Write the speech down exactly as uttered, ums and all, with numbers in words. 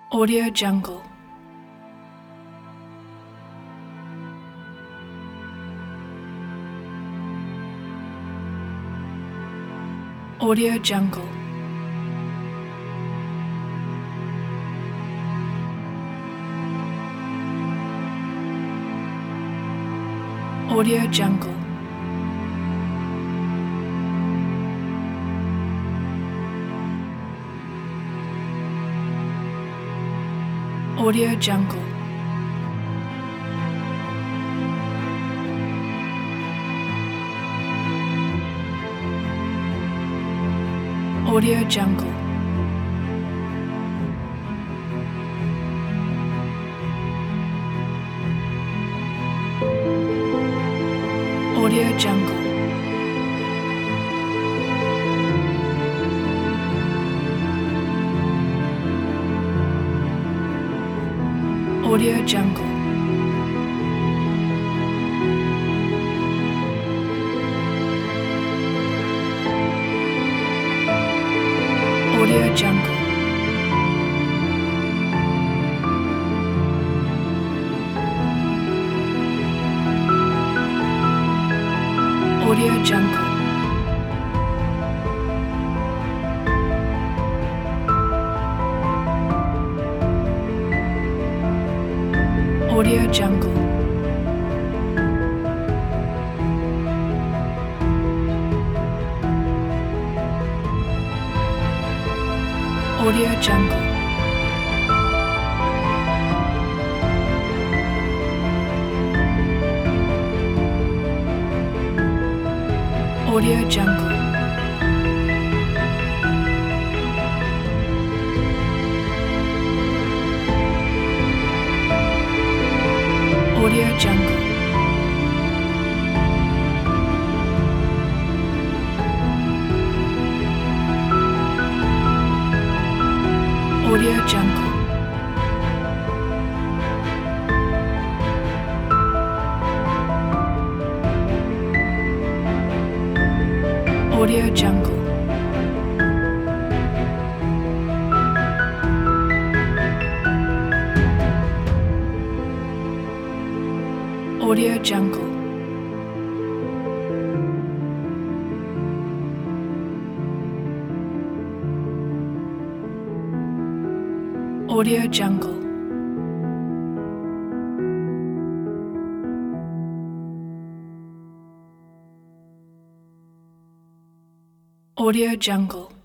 Audio Jungle. Audio Jungle. Audio Jungle. Audio Jungle. Audio Jungle. Audio Jungle. Audio Jungle. Audio Jungle. Audio Jungle. Audio Jungle. Audio Jungle. Audio Jungle. Audio Jungle. Audio Jungle. Audio Jungle. Audio Jungle. Audio Jungle. Audio Jungle.